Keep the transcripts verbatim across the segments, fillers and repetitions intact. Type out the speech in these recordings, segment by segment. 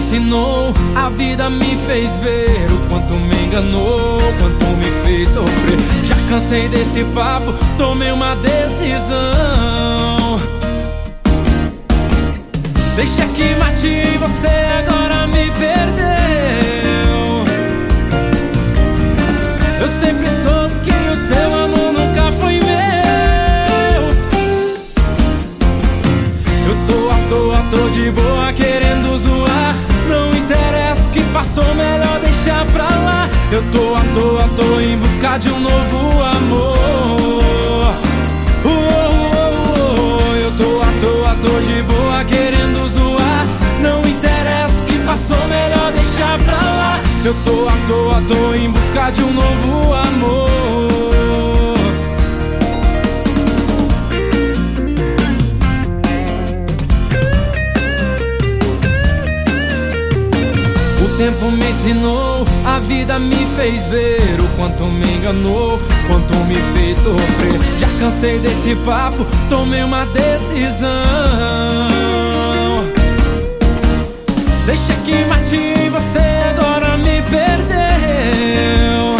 ensinou, a vida me fez ver o quanto me enganou, quanto me fez sofrer. Já cansei desse papo, tomei uma decisão. Deixa que mate, você agora me perdeu. Eu sempre soube que o seu amor nunca foi meu. Eu tô à toa, tô de boa querendo zoar. Não interessa o que passou, melhor deixar pra lá. Eu tô à toa, tô em busca de um novo amor. uh, uh, uh, Eu tô à toa, tô de boa querendo zoar. Não interessa o que passou, melhor deixar pra lá. Eu tô à toa, tô em busca de um novo amor. O tempo me ensinou, a vida me fez ver o quanto me enganou, quanto me fez sofrer. Já cansei desse papo, tomei uma decisão. Deixa que mate, você agora me perdeu.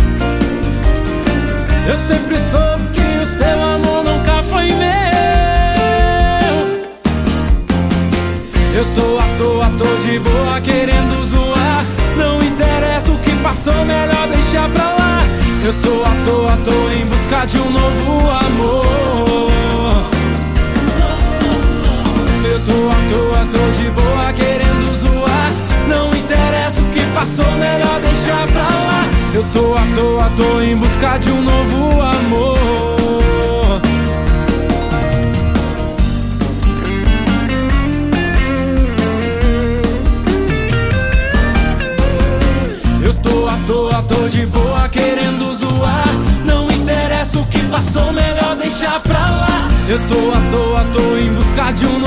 Eu sempre soube que o seu amor nunca foi meu. Eu tô à toa, tô de boa querendo zoar. Não interessa o que passou, melhor deixar pra lá. Eu tô à toa, tô em busca de um novo amor. Eu tô à toa, tô de boa querendo zoar. Não interessa o que passou, melhor deixar pra lá. Eu tô à toa, tô em busca de um novo amor. Eu tô à toa, tô de boa querendo zoar. Não interessa o que passou, melhor deixar pra lá. Eu tô à toa, tô em busca de um